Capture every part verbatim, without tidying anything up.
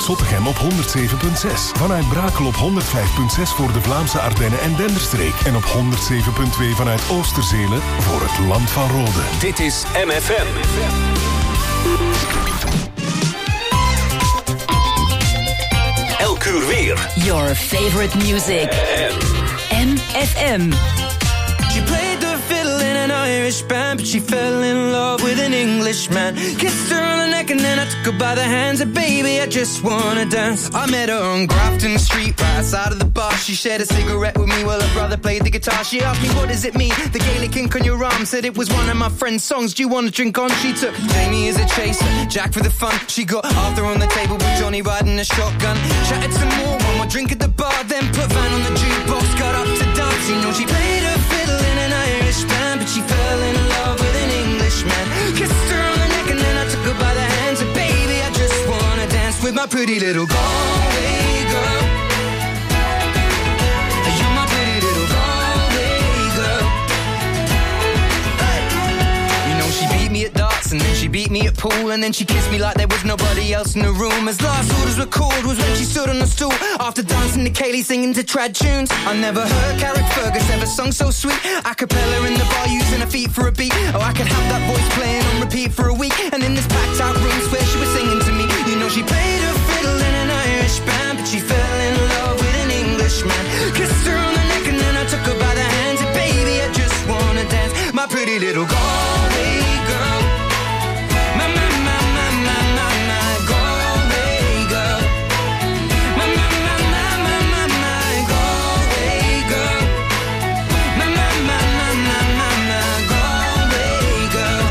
Zottegem op honderd zeven komma zes. Vanuit Brakel op honderd vijf komma zes voor de Vlaamse Ardennen en Denderstreek. En op honderd zeven komma twee vanuit Oosterzele voor het Land van Rode. Dit is M F M. Elk uur weer. Your favorite music. M F M. She played the fiddle in an Irish band, but she fell in love with an Englishman. Kissed her on the neck and then I took her by the hands. And baby, I just wanna dance. I met her on Grafton Street, right outside of the bar. She shared a cigarette with me while her brother played the guitar. She asked me, what does it mean? The Gaelic ink on your arm. Said it was one of my friend's songs. Do you wanna drink on? She took Jamie as a chaser, Jack for the fun. She got Arthur on the table with Johnny riding a shotgun. Chatted some more, one more drink at the bar. Then put Van on the jukebox, got up to dance. You know she played her fiddle in an Irish band, but she fell in love with an Englishman. Kissed her on the neck and then I took her by the hands. And baby, I just wanna dance with my pretty little Galway girl. You're my pretty little Galway girl. Hey. You know she beat me at darts and then she beat me at pool, and then she kissed me like there was nobody else in the room. As last orders were called was when she stood on the stool after dancing to Kaylee singing to trad tunes. I never heard Carrick Fergus ever sung so sweet. A cappella in the bar using her feet for a beat. Oh, I could have that voice playing on repeat for a week. And in this packed out room where she was singing to me. You know she played her fiddle in an Irish band, but she fell in love with an Englishman. Kissed her on the neck and then I took her by the hands. And baby, I just wanna dance, my pretty little Galway girl. My, my, my, my, my, my, my Galway girl. My, my, my, my, my, my, my Galway girl. My, my, my, my, my, my, my Galway girl.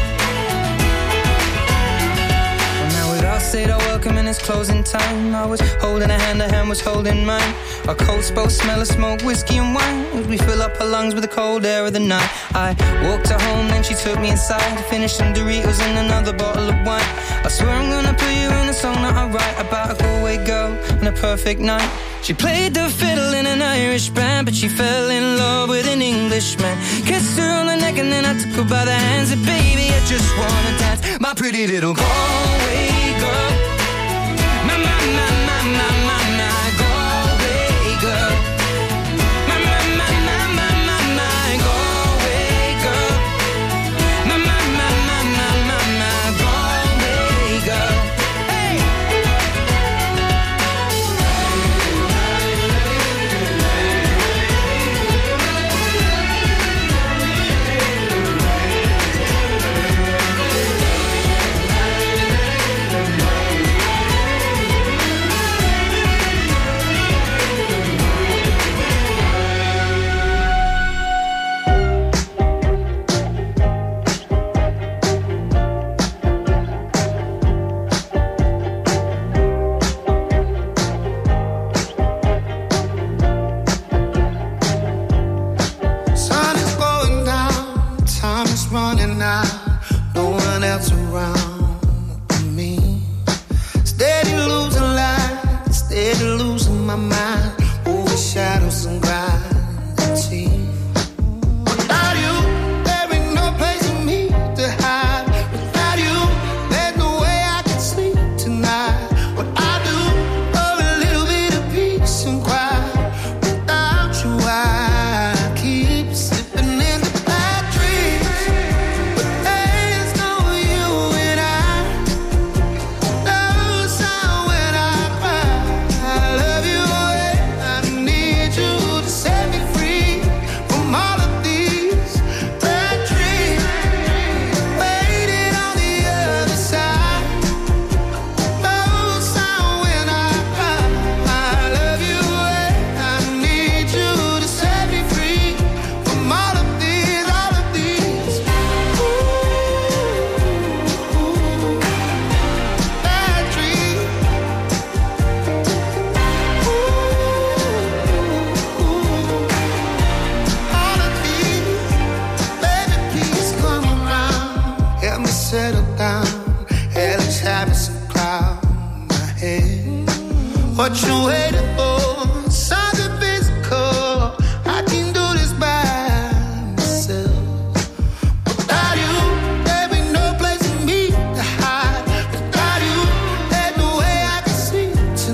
Well, now we'd all said our welcome and it's closing time. I was holding a hand, her hand was holding mine. Our coats both smell of smoke, whiskey and wine, as we fill up her lungs with the cold air of the night. I walked her home, then she took me inside, finished some Doritos and another bottle of wine. I swear I'm gonna put you in a song that I write about a Galway girl and a perfect night. She played the fiddle in an Irish band, but she fell in love with an Englishman. Kissed her on the neck and then I took her by the hands. And baby, I just wanna dance, my pretty little Galway girl. My, my, my, my, my, my, my Galway girl. My, my, my, my, my, my, my Galway girl. My, my, my, my, my, my, my Galway girl. Hey! What you waiting for? Something physical. I can do this by myself. Without you, there ain't no place for me to hide. Without you, there's no way I can sleep tonight.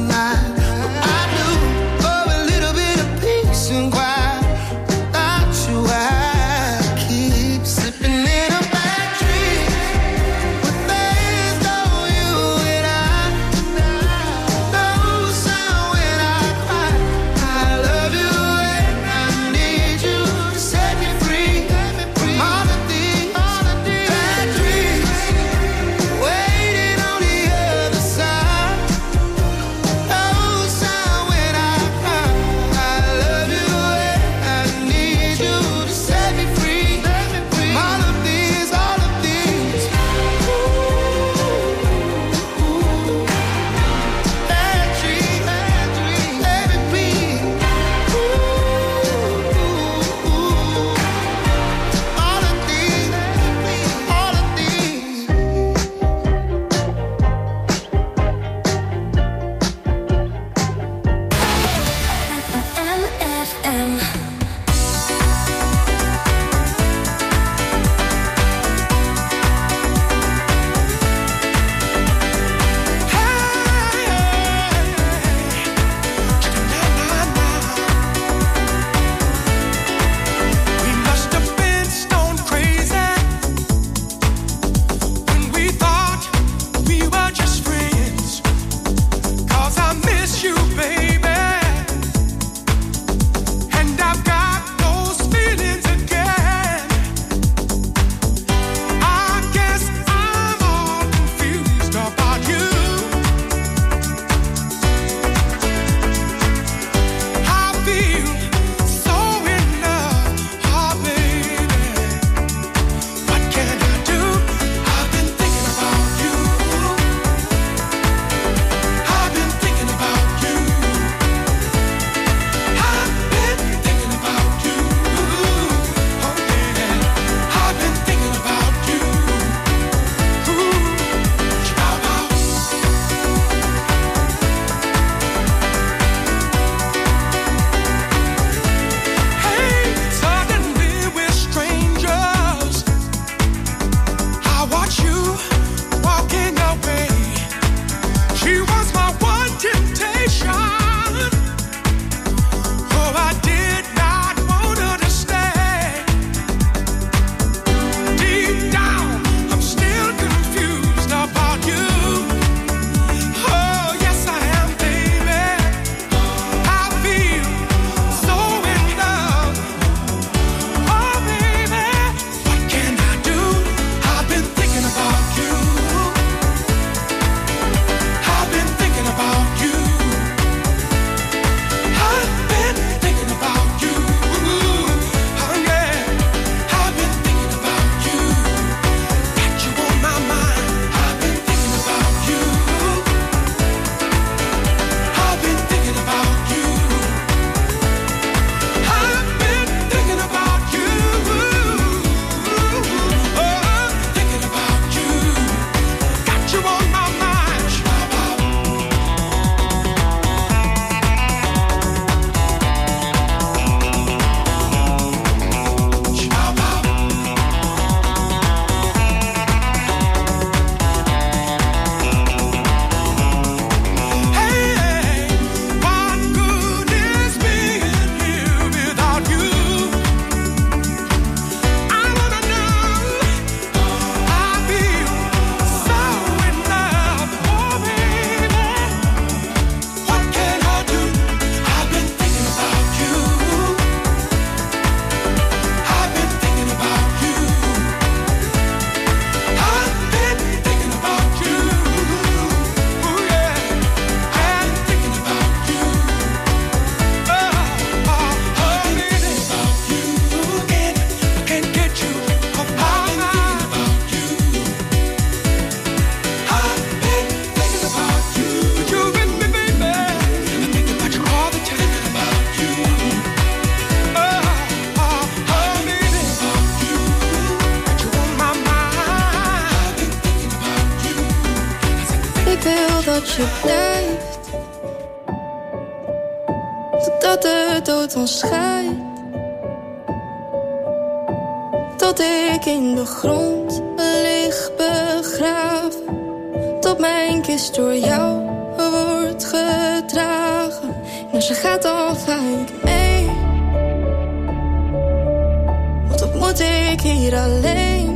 wil dat je blijft, totdat de dood ons scheidt. Tot ik in de grond lig begraven, tot mijn kist door jou wordt gedragen. En als je gaat dan ga ik mee, want wat moet ik hier alleen?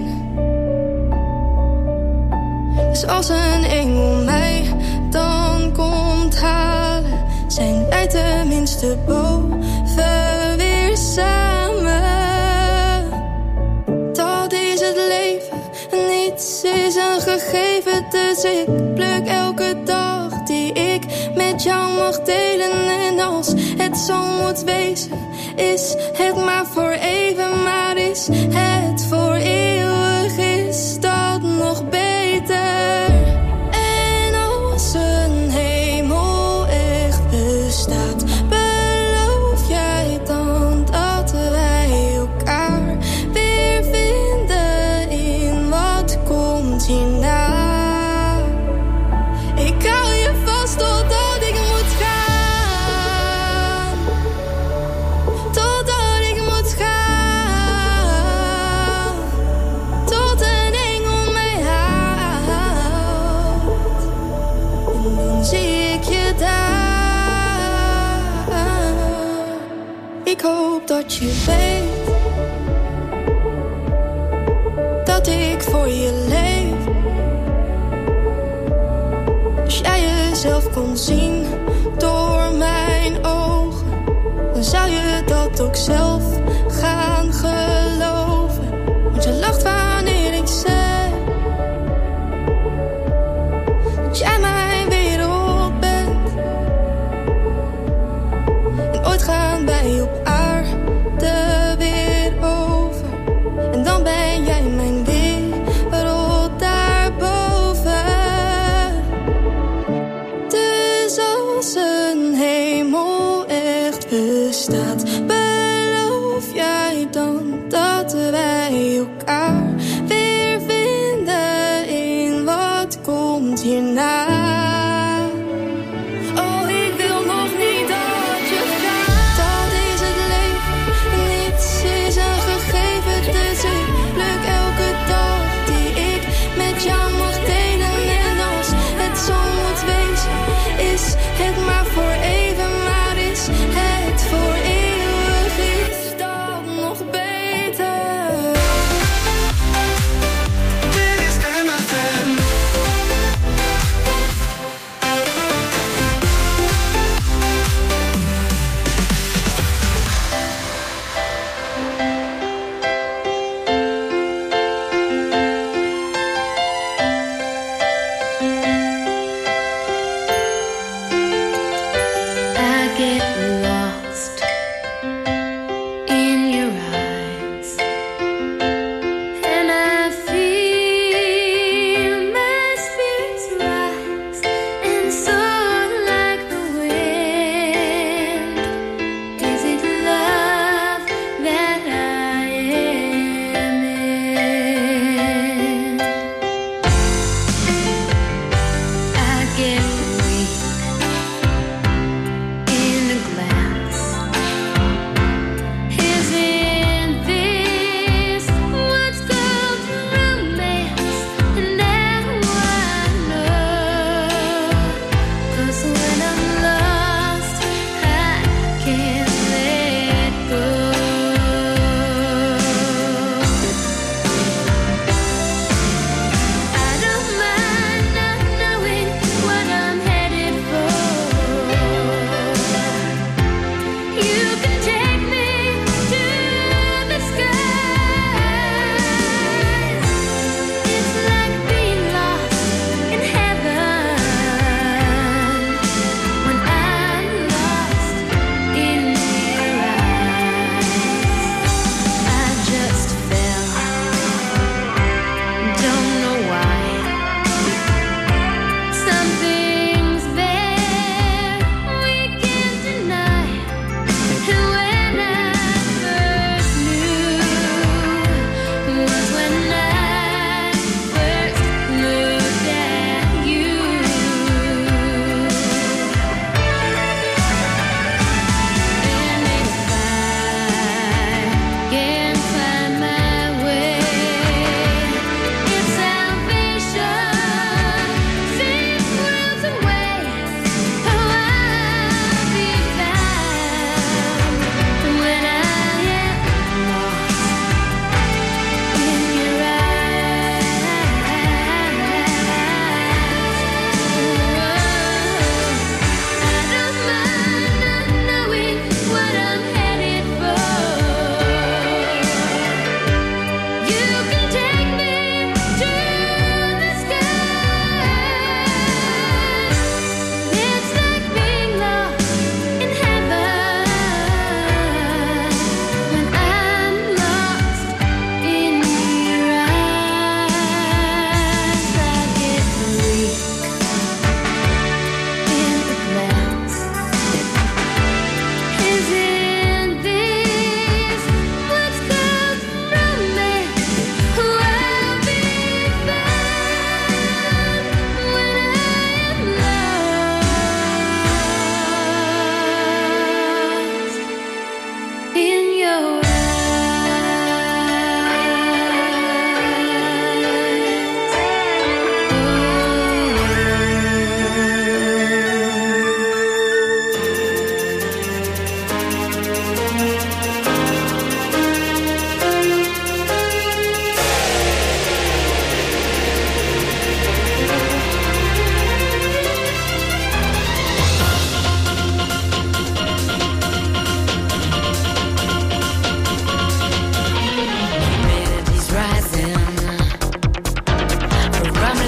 Dus als een engel mij dan komt halen, zijn wij tenminste boven weer samen. Dat is het leven, niets is een gegeven. Dus ik pluk elke dag die ik met jou mag delen. En als het zo moet wezen, is het maar voor even. Maar is het voor eeuwig, is dat nog beter. En als een hemel echt bestaat, beloof jij dan dat wij elkaar weer vinden in wat komt hierna? Ik hou je vast totdat ik moet gaan, totdat ik moet gaan, tot een engel mij haalt. En dan zie ik je daar. Ik hoop dat je weet dat ik voor je leef. Als jij jezelf kon zien door mijn ogen, dan zou je dat ook zelf gaan geloven. Want je lacht wanneer ik zeg dat jij mijn wereld bent. En ooit gaan wij op aarde weer over, en dan ben jij mijn wereld daarboven. Dus als een hemel echt bestaat, beloof jij dan dat wij elkaar weer vinden in wat komt hierna? Oh, ik wil nog niet dat je gaat. Dat is het leven, niets is een gegeven. Dus ik pluk elke dag die ik met jou mag delen. En als het zo moet wezen, is het maar voor even. Maar is het voor eeuwig, is dat nog beter? Dit is M F M.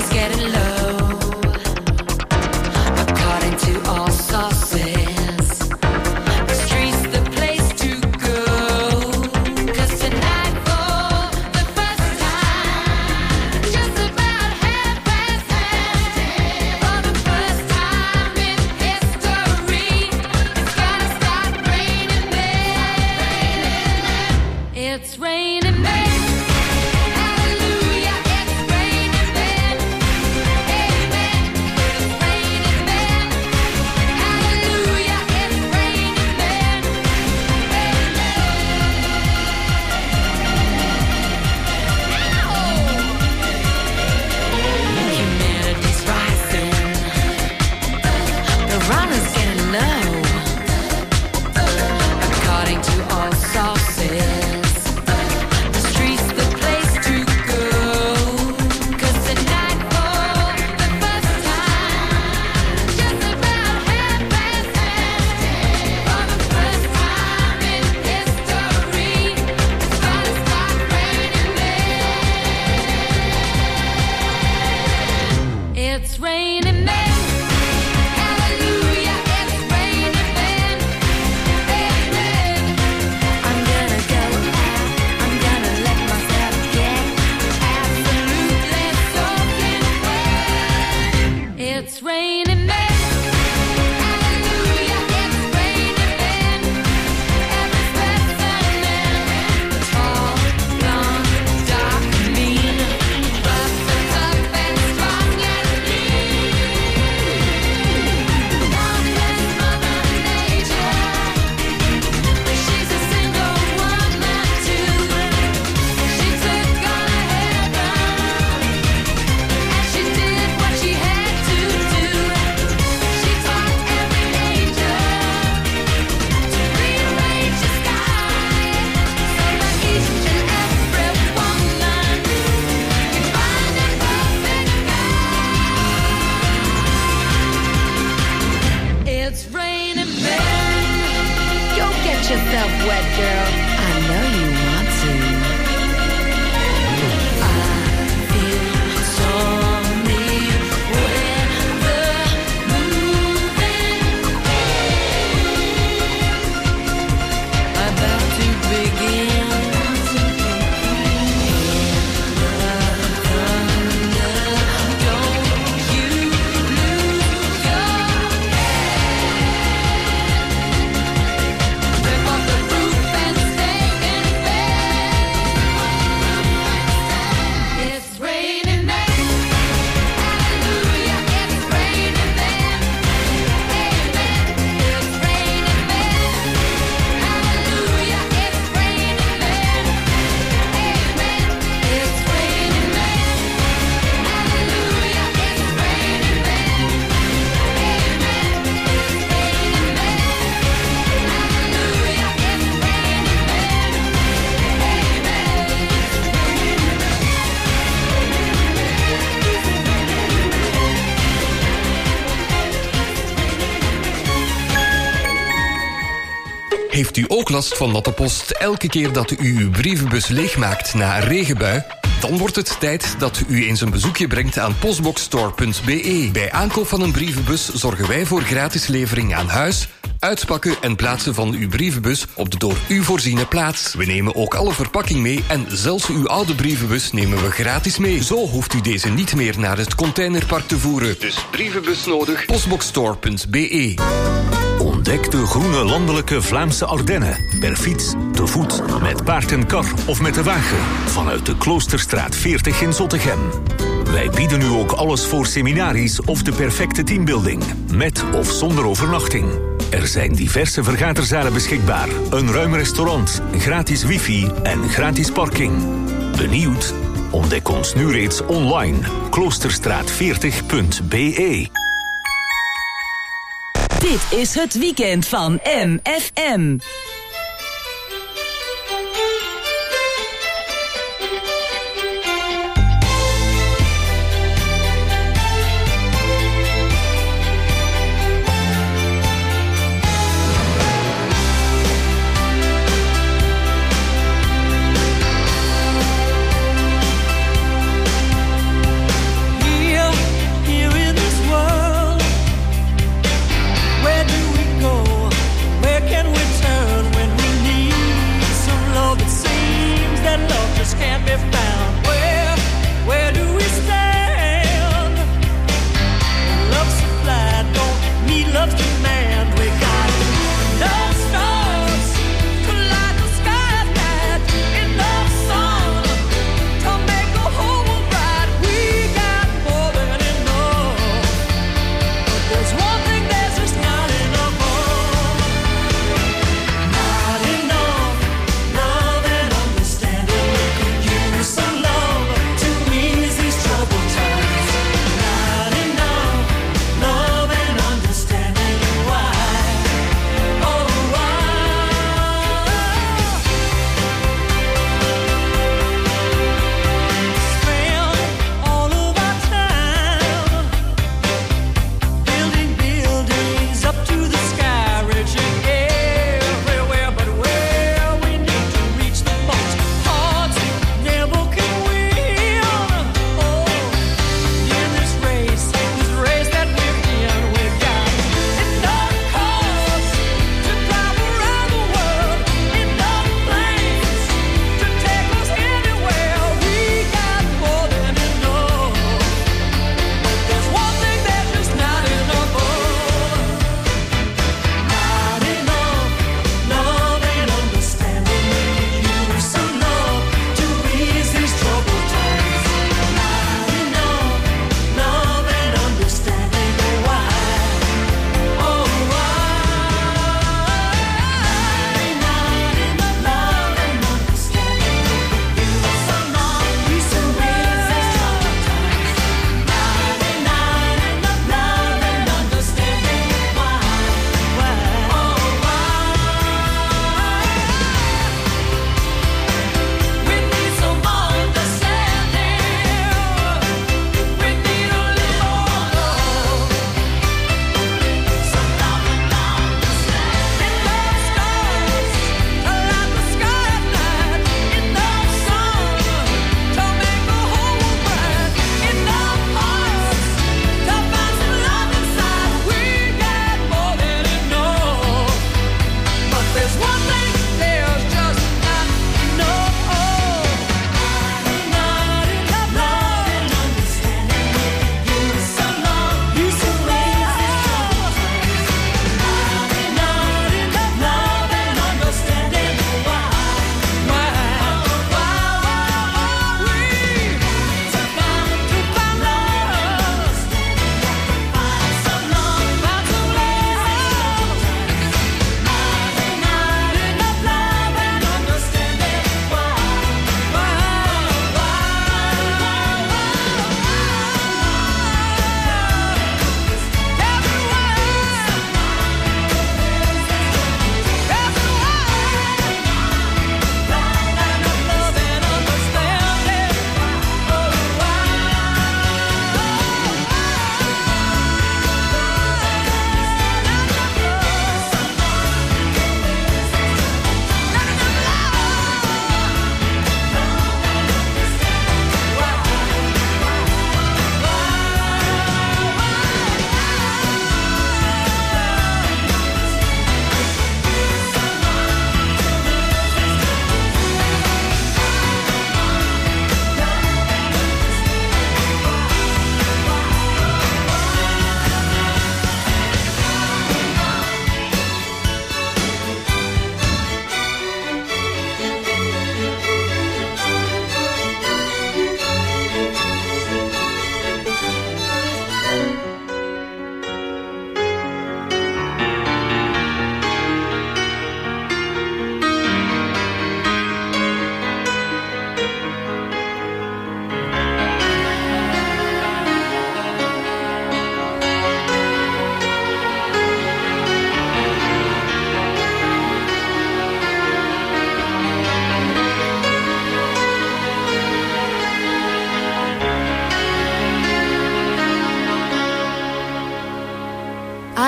is getting low. According to all sources, the street's the place to go. 'Cause tonight for the first time, just about half past ten, for the first time in history, it's gotta start raining men. It's raining men. It's raining men. Hallelujah, it's raining men. Amen. I'm gonna go out. I'm gonna let myself get absolutely soaking wet. It's raining men. Hallelujah, it's raining men. Every specimen, tall, blonde, dark, mean, rough and tough and strong as she's a single woman too. She took on a heaven, and she did what she had to do. She taught every angel to rearrange the sky, so that each and every woman can find a perfect guy. It's raining men. Go get yourself wet, girl. I know you want to. I feel stormy weather moving, about to begin. Thunder, don't you lose your rip off the roof and stay in bed. It's raining men. Hallelujah, it's raining men. Amen. It's raining men. Hallelujah, it's raining men. Amen. It's raining men. Hallelujah, it's raining men. Amen. It's raining men. Hallelujah, it's Heeft u ook last van natte post elke keer dat u uw brievenbus leegmaakt na een regenbui? Dan wordt het tijd dat u eens een bezoekje brengt aan postboxstore punt b e. Bij aankoop van een brievenbus zorgen wij voor gratis levering aan huis, uitpakken en plaatsen van uw brievenbus op de door u voorziene plaats. We nemen ook alle verpakking mee en zelfs uw oude brievenbus nemen we gratis mee. Zo hoeft u deze niet meer naar het containerpark te voeren. Dus brievenbus nodig, postboxstore punt b e. Ontdek de groene landelijke Vlaamse Ardennen. Per fiets, te voet, met paard en kar of met de wagen. Vanuit de Kloosterstraat veertig in Zottegem. Wij bieden u ook alles voor seminaries of de perfecte teambuilding. Met of zonder overnachting. Er zijn diverse vergaderzalen beschikbaar. Een ruim restaurant, gratis wifi en gratis parking. Benieuwd? Ontdek ons nu reeds online. kloosterstraat veertig punt b e. Dit is het weekend van M F M. Yeah.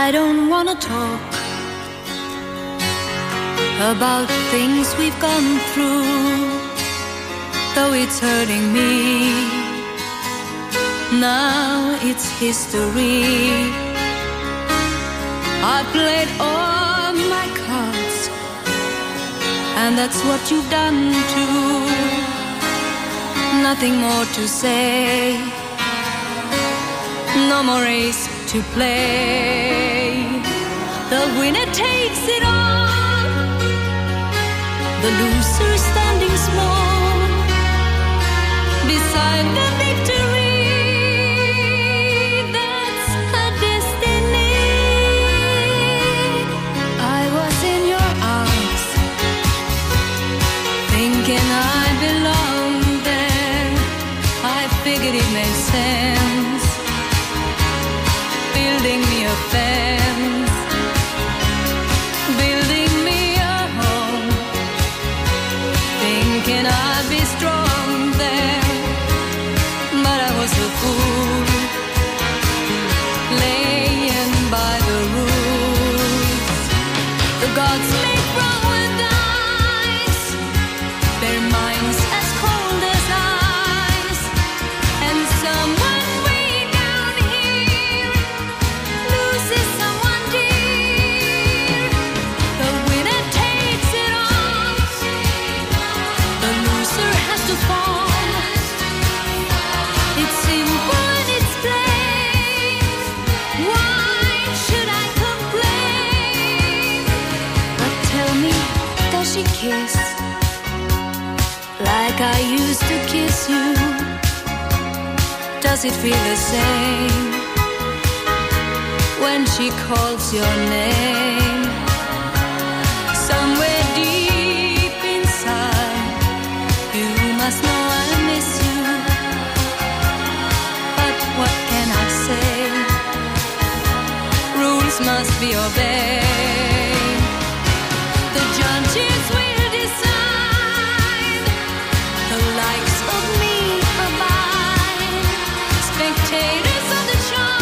I don't wanna talk about things we've gone through, though it's hurting me. Now it's history. I played all my cards, and that's what you've done too. Nothing more to say, no more race to play. The winner takes it all, the loser standing small beside the victory. That's her destiny. I was in your arms, thinking I belonged there. I figured it made sense, building me a fence, building me a home, thinking I'd be strong there. But I was a fool, laying by the rules. The gods make wrong with ice, their minds as cold as ice, and someone way down here loses someone dear. The winner takes it all, the loser has to fall. It's simple and it's plain. Why should I complain? But tell me, does she kiss like I used to kiss you? Does it feel the same when she calls your name? Somewhere deep inside, you must know I miss you. But what can I say? Rules must be obeyed. The judges will decide, the likes of me abide. Spectators of the show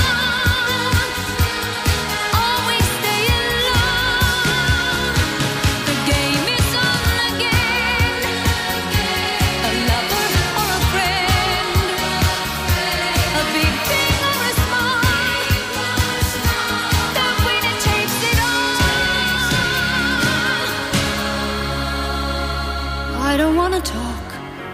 always stay alone. The game is on again, a lover or a friend, a big thing or a small, the winner takes it all. I don't wanna talk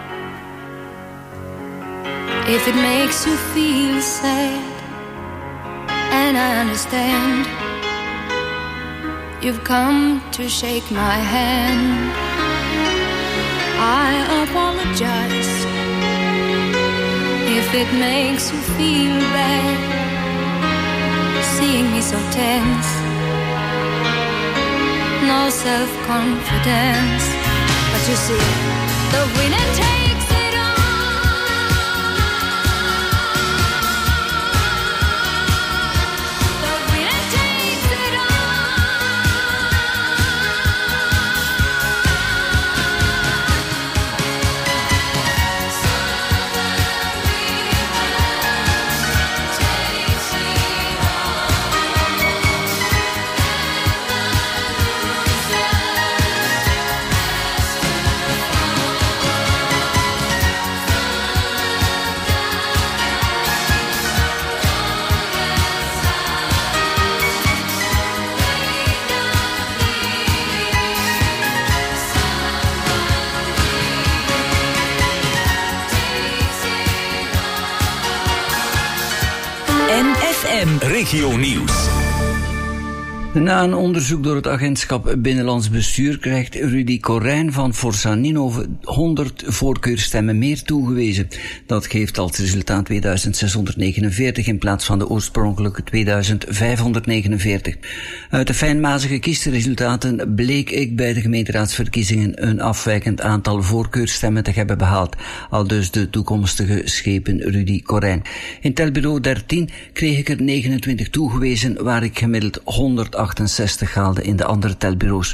if it makes you feel sad, and I understand. You've come to shake my hand. I apologize if it makes you feel bad, seeing me so tense, no self-confidence. But you see, the winner takes it all. The winner takes it N F M Regio Nieuws. Na een onderzoek door het agentschap Binnenlands Bestuur krijgt Rudy Corijn van Forza Ninove honderd voorkeurstemmen meer toegewezen. Dat geeft als resultaat tweeduizend zeshonderdnegenenveertig in plaats van de oorspronkelijke tweeduizend vijfhonderdnegenenveertig. Uit de fijnmazige kiesresultaten bleek ik bij de gemeenteraadsverkiezingen een afwijkend aantal voorkeurstemmen te hebben behaald, aldus de toekomstige schepen Rudy Corijn. In telbureau dertien kreeg ik er negenentwintig toegewezen, waar ik gemiddeld honderdachtenzestig haalde in de andere telbureaus.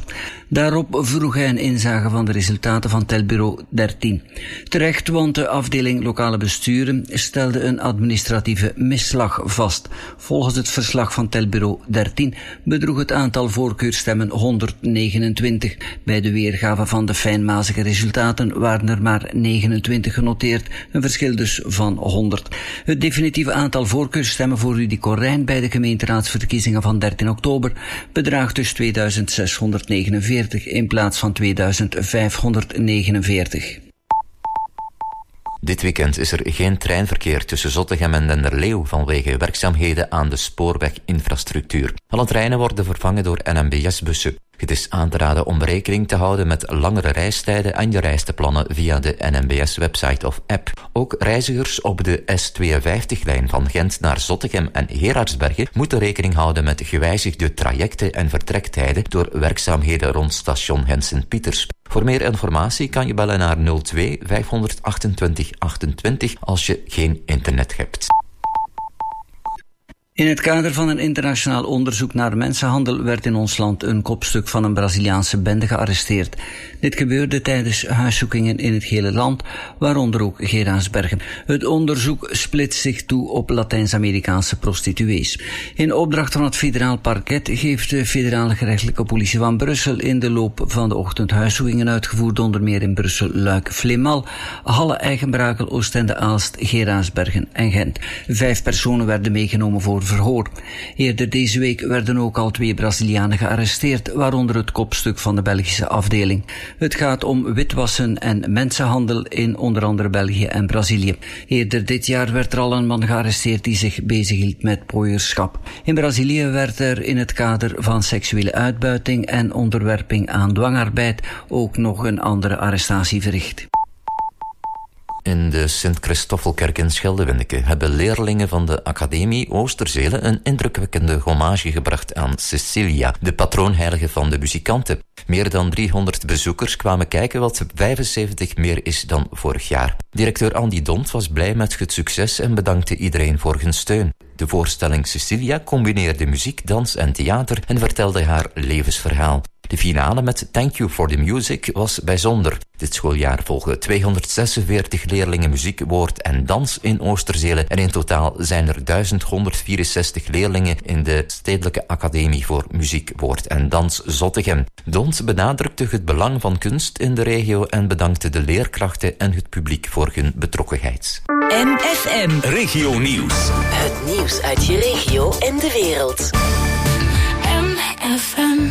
Daarop vroeg hij een inzage van de resultaten van Telbureau dertien. Terecht, want de afdeling lokale besturen stelde een administratieve misslag vast. Volgens het verslag van Telbureau dertien bedroeg het aantal voorkeurstemmen honderdnegenentwintig. Bij de weergave van de fijnmazige resultaten waren er maar negenentwintig genoteerd, een verschil dus van honderd. Het definitieve aantal voorkeurstemmen voor Rudy Korijn bij de gemeenteraadsverkiezingen van dertien oktober bedraagt dus tweeduizend zeshonderdnegenenveertig in plaats van tweeduizend vijfhonderdnegenenveertig. Dit weekend is er geen treinverkeer tussen Zottegem en Denderleeuw vanwege werkzaamheden aan de spoorweginfrastructuur. Alle treinen worden vervangen door N M B S-bussen. Het is aan te raden om rekening te houden met langere reistijden en je reis te plannen via de N M B S-website of app. Ook reizigers op de S tweeënvijftig-lijn van Gent naar Zottegem en Gerardsbergen moeten rekening houden met gewijzigde trajecten en vertrektijden door werkzaamheden rond station Gent-Sint-Pieters. Voor meer informatie kan je bellen naar nul twee vijfhonderdachtentwintig achtentwintig als je geen internet hebt. In het kader van een internationaal onderzoek naar mensenhandel werd in ons land een kopstuk van een Braziliaanse bende gearresteerd. Dit gebeurde tijdens huiszoekingen in het hele land, waaronder ook Gerardsbergen. Het onderzoek splitst zich toe op Latijns-Amerikaanse prostituees. In opdracht van het federaal parket geeft de federale gerechtelijke politie van Brussel in de loop van de ochtend huiszoekingen uitgevoerd, onder meer in Brussel, Luik, Vleemal, Halle, Eigenbrakel, Oostende, Aalst, Gerardsbergen en Gent. Vijf personen werden meegenomen voor verhoor. Eerder deze week werden ook al twee Brazilianen gearresteerd, waaronder het kopstuk van de Belgische afdeling. Het gaat om witwassen en mensenhandel in onder andere België en Brazilië. Eerder dit jaar werd er al een man gearresteerd die zich bezighield met pooierschap. In Brazilië werd er in het kader van seksuele uitbuiting en onderwerping aan dwangarbeid ook nog een andere arrestatie verricht. In de Sint-Christoffelkerk in Scheldewindeke hebben leerlingen van de Academie Oosterzele een indrukwekkende hommage gebracht aan Cecilia, de patroonheilige van de muzikanten. Meer dan driehonderd bezoekers kwamen kijken, wat vijfenzeventig meer is dan vorig jaar. Directeur Andy Dont was blij met het succes en bedankte iedereen voor hun steun. De voorstelling Cecilia combineerde muziek, dans en theater en vertelde haar levensverhaal. De finale met Thank You for the Music was bijzonder. Dit schooljaar volgen tweehonderdzesenveertig leerlingen muziek, woord en dans in Oosterzele en in totaal zijn er duizend honderdvierenzestig leerlingen in de Stedelijke Academie voor Muziek, Woord en Dans Zottegem. Dont benadrukte het belang van kunst in de regio en bedankte de leerkrachten en het publiek voor hun betrokkenheid. M F M Regio Nieuws. Het nieuws uit je regio en de wereld. M F M.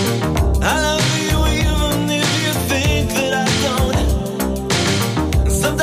I love you even if you think that I don't.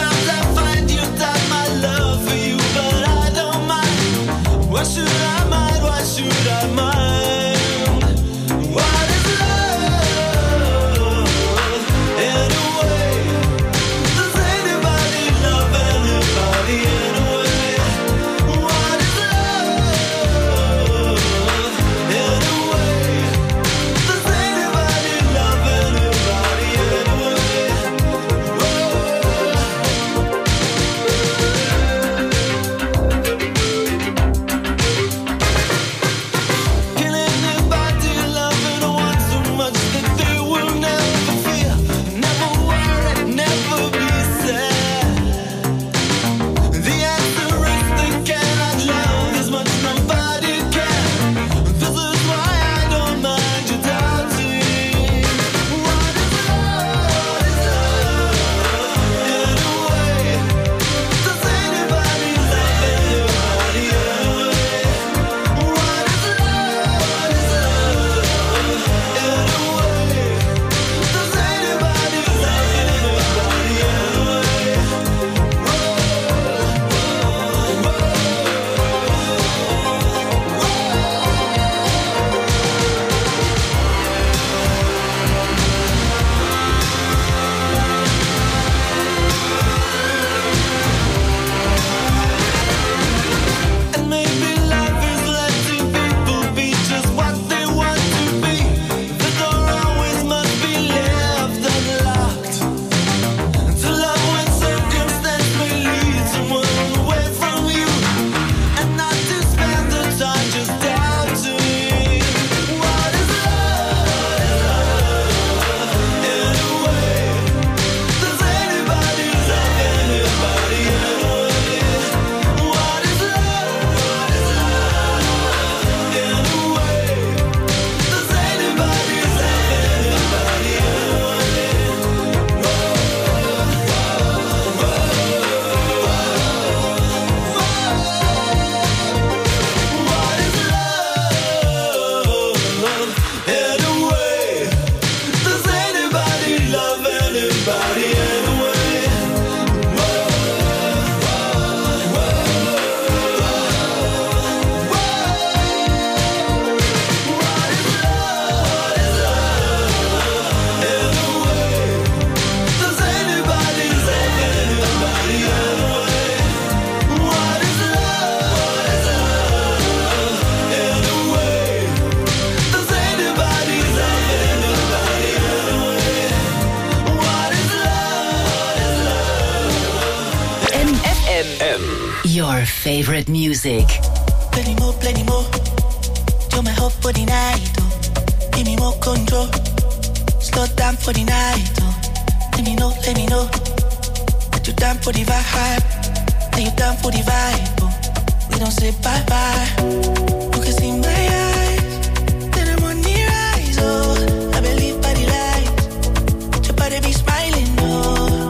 Your favorite music. Plenty more, plenty more. You're my hope for the night, oh. Give me more control. Slow down for the night, oh. Let me know, let me know that you're down for the vibe. That you're down for the vibe, oh. We don't say bye-bye. You can see my eyes, then I'm on the rise, oh. I believe by the light, your body be smiling, oh.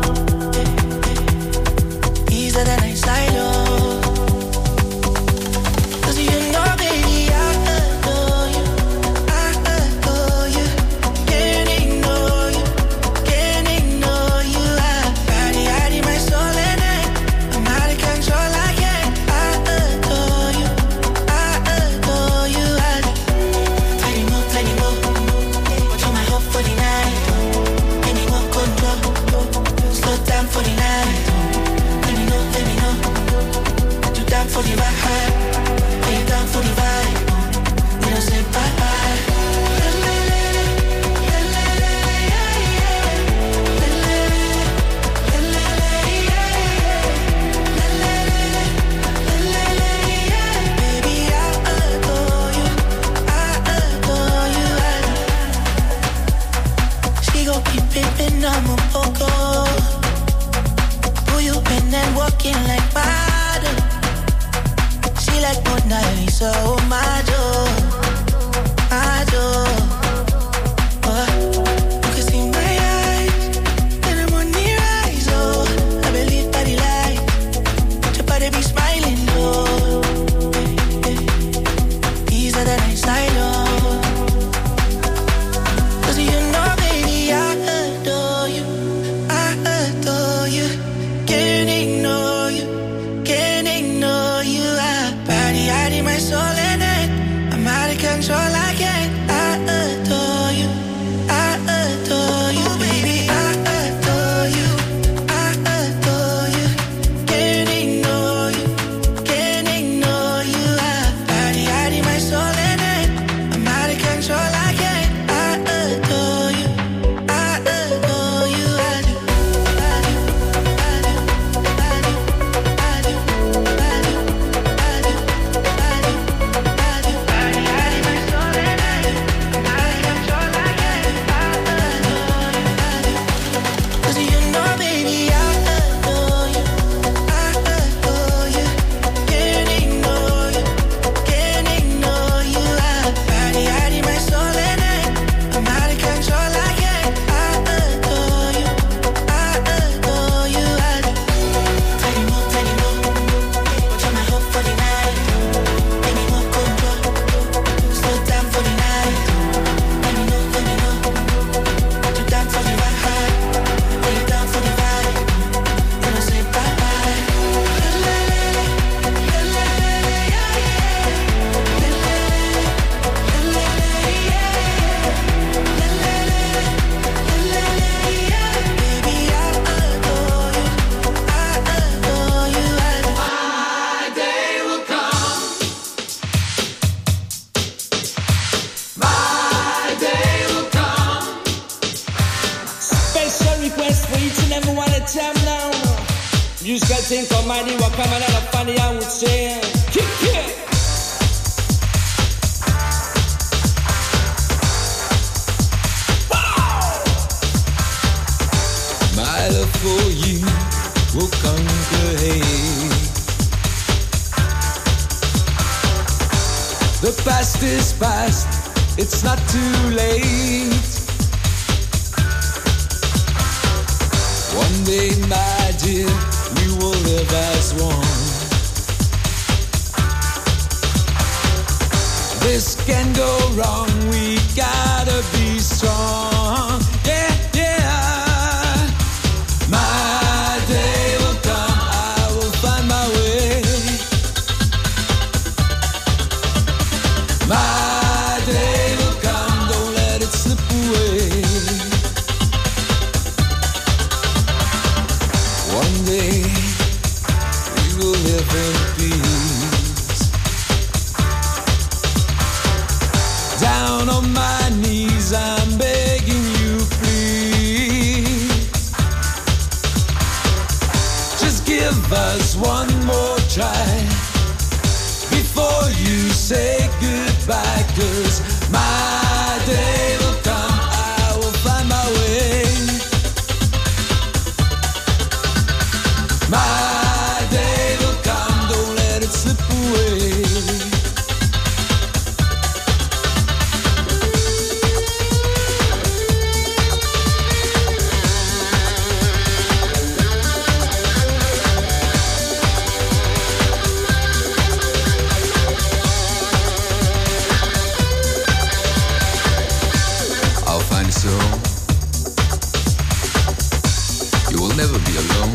Easier than I slide, oh. For the vibe, are you down for the vibe? We don't say bye-bye. Baby, I adore you, I adore you. She gon' keep pimpin', I'm a poco. Who you been and walking like water? Like Mona Lisa, oh my joy, my joy. Oh, you can see my eyes, then I'm on the rise, oh. I believe by the light, your body be smiling, oh. Easier than I slide, oh. Cause you know, baby, I adore you, I adore you. Can't ignore you, can't ignore you. I body out in my soul and it. I'm out of control, I can't. I adore you, I adore you, baby. I adore you, I adore you. Can't ignore you, can't ignore you. I body out in my soul and it. I'm out of control, I can't. I adore you, I adore you. I do, I do, I do, I do, I do, I do. Musical thing for money, what come and funny, I would say. Kick it! My love for you will conquer hate. The past is past, it's not too late. One day, my dear, we will live as one. This can go wrong, we gotta be strong. Yeah, yeah. My day will come, I will find my way. My day will come, don't let it slip away. One day we will live in peace. Down on my knees I'm begging find a soul. You will never be alone.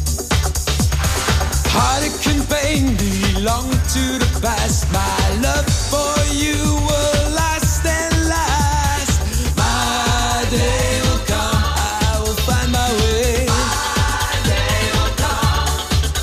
Heartache and pain belong to the past. My love for you will last and last. My day will come, I will find my way. My day will come.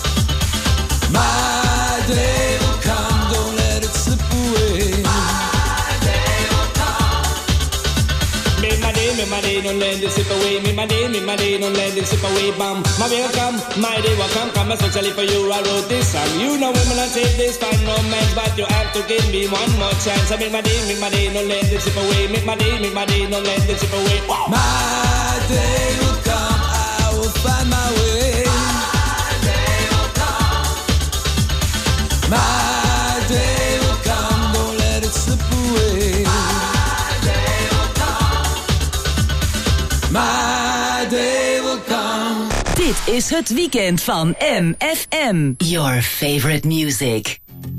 My day will come, don't let it slip away. My day will come. Me my day, me my day, don't let it slip away. Me my day, me my day, don't let it slip away. Bam, my day will come, my day will come. Come especially for you, I wrote this song. You know when I take this fine romance, but you have to give me one more chance. I make my day, make my day, don't let it slip away. Make my day, make my day, don't let it slip away. Wow. My day will come, I will find my way. My day will come. My day will come, don't let it slip away. My day will come. My day will come. Dit is het weekend van M F M. Your favorite music.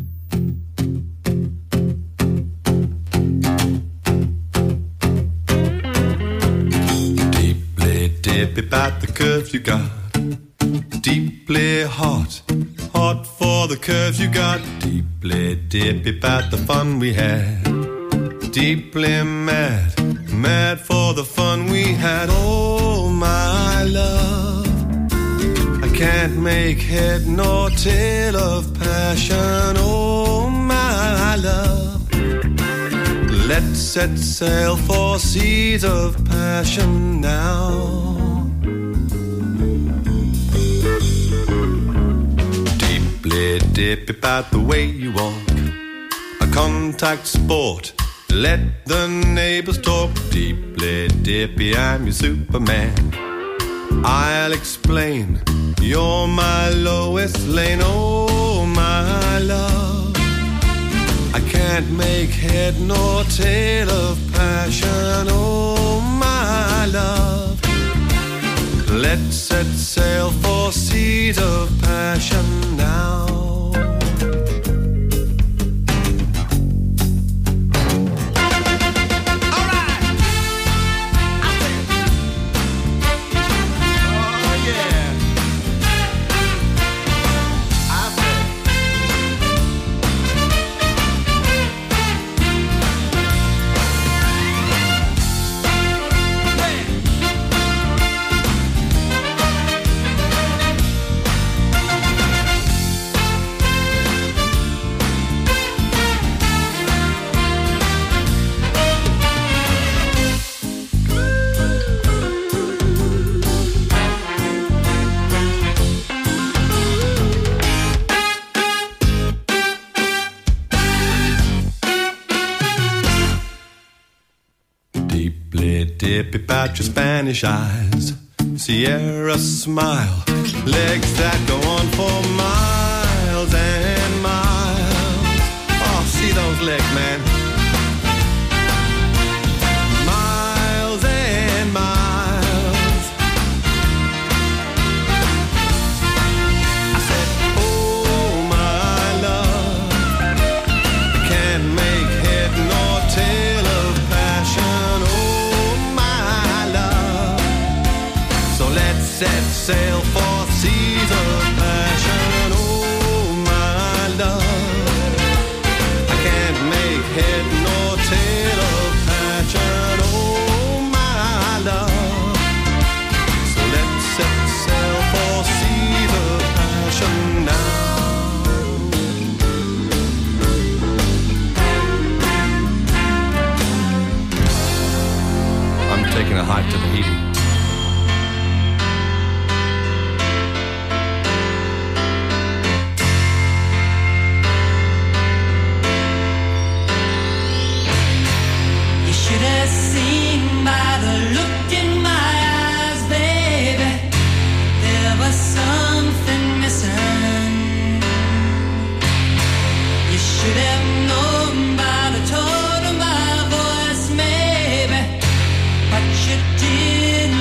Deeply dip about the curves you got. Deeply hot, hot for the curves you got. Deeply dip about the fun we had. Deeply mad, mad for the fun we had. Oh my love, I can't make head nor tail of passion. Oh my love, let's set sail for seas of passion now. Deeply dip about the way you walk, a contact sport. Let the neighbors talk. Deeply dippy, I'm your Superman. I'll explain, you're my lowest lane. Oh my love, I can't make head nor tail of passion. Oh my love, let's set sail for seas of passion now. Dip about your Spanish eyes, Sierra smile, legs that go on for miles and miles. Oh, see those legs, man. Miles and miles. I said, oh my love, I can't make head nor tail of passion. Oh, set sail for seas of passion. Oh my love, I can't make head nor tail of passion. Oh my love, so let's set sail for seas of passion now. I'm taking a hike to Tahiti. Seen by the look in my eyes, baby, there was something missing. You should have known by the tone of my voice, maybe, but you didn't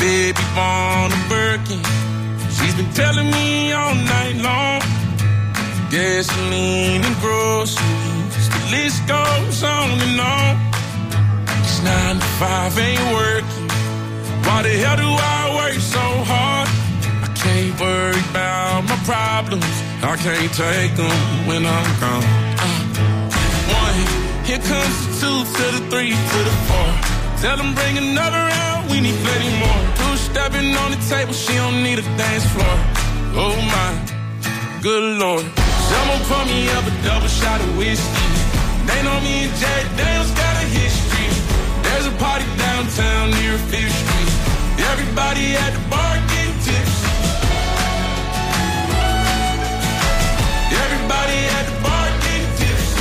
baby born a Birkin. She's been telling me all night long. Gasoline and groceries, the list goes on and on. It's nine to five, ain't working. Why the hell do I work so hard? I can't worry about my problems. I can't take them when I'm gone. Uh, one, here comes the two to the three to the four. Tell them bring another round, we need plenty more. Two stepping on the table, she don't need a dance floor. Oh my, good Lord. Someone pour me up a double shot of whiskey. They know me and Jay Daniels got a history. There's a party downtown near Fifth Street. Everybody at the bar getting tipsy. Everybody at the bar getting tipsy.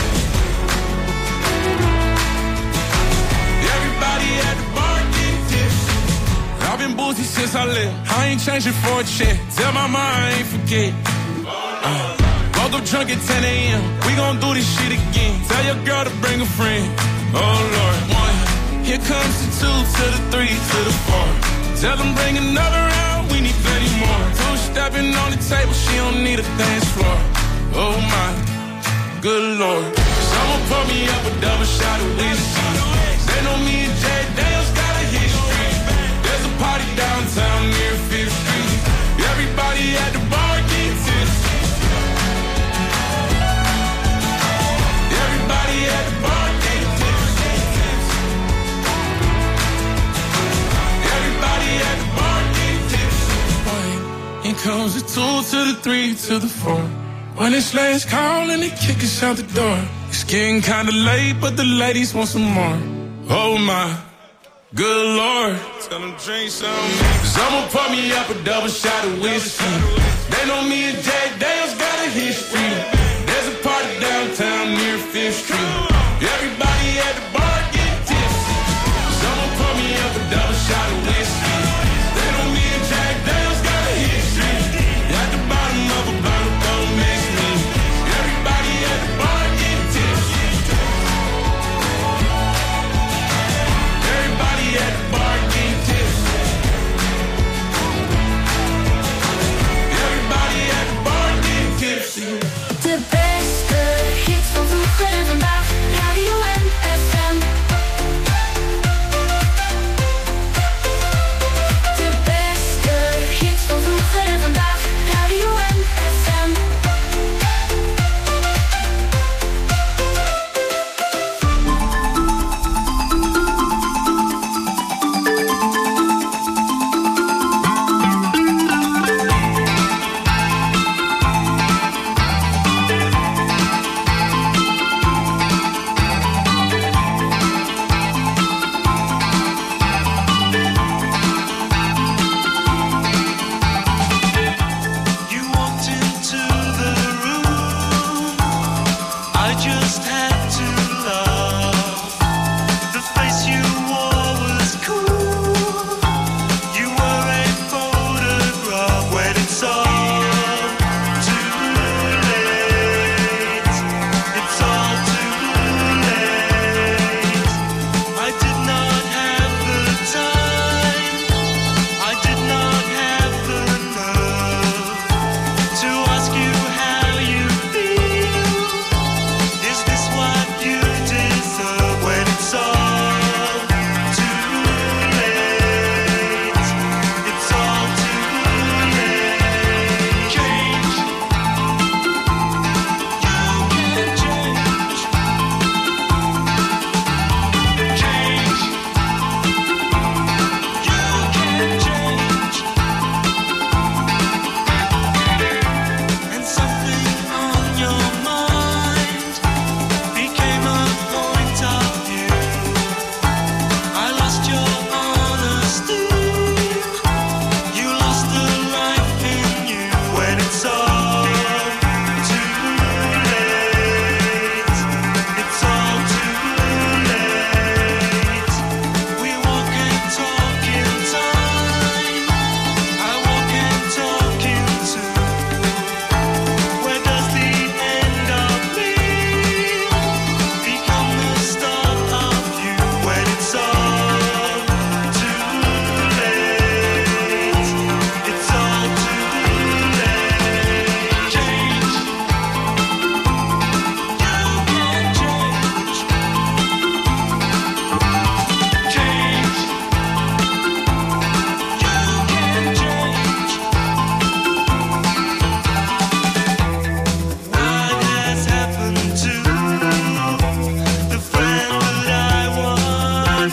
Everybody at the bar getting tipsy. I've been boozy since I left. I ain't changing for a check. Tell my mom I ain't forget. Uh, woke up drunk at ten a.m. We gon' do this shit again. Tell your girl to bring a friend. Oh Lord, one. Here comes the two to the three to the four. Tell them bring another round, we need plenty more. Two stepping on the table, she don't need a dance floor. Oh my, good Lord. Someone pour me up a double shot of whiskey. They know me and Jay Daniels got a history. There's a party downtown near Fifth Street. Everybody at the bar getting tipsy. Everybody at the bar getting tipsy. Everybody at the bar getting tipsy. Here comes the two to the three to the four. When it's last call and they kick us out the door. It's getting kinda late, but the ladies want some more. Oh my, good Lord. Tell them drink some. Someone pour me up a double shot of whiskey. They know me and Jay Daniels got a history. There's a party downtown near Fifth Street. Everybody at the bar getting tipsy. Someone pour me up a double shot of whiskey. They know me and Jay Daniels got a history. At the bottom of a bottle, don't mix me. Everybody at the bar getting tipsy. Everybody at the bar getting tipsy. Everybody at the bar getting tipsy. De beste hits van vroeger en vandaag.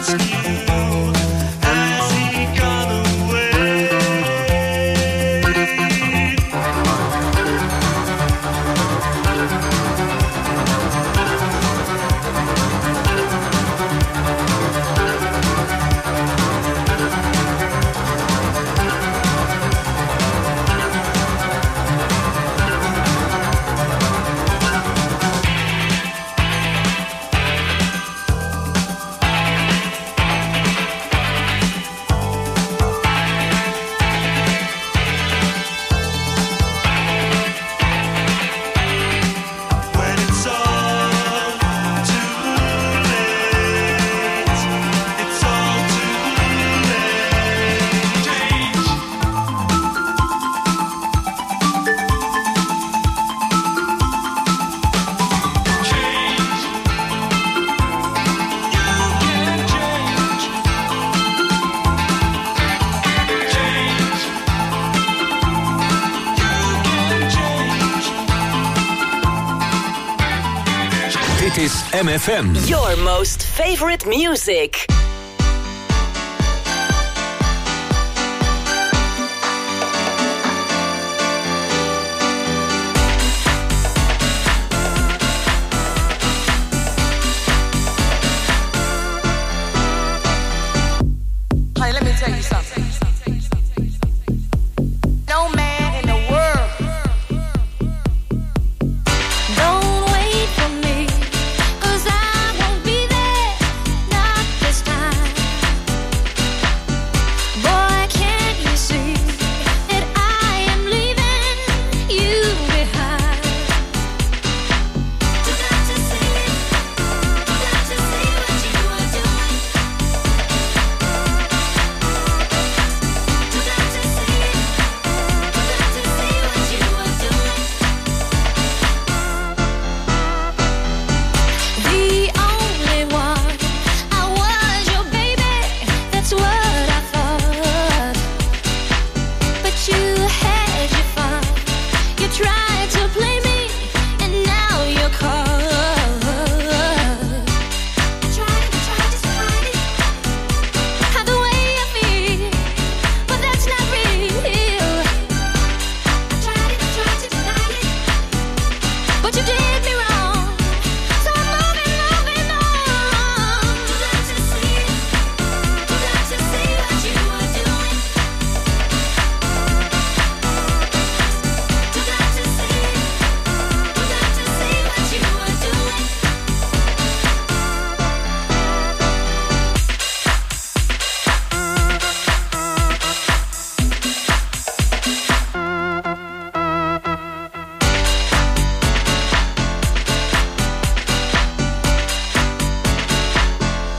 Dit is M F M. Your most favorite music. Honey, let me tell you something.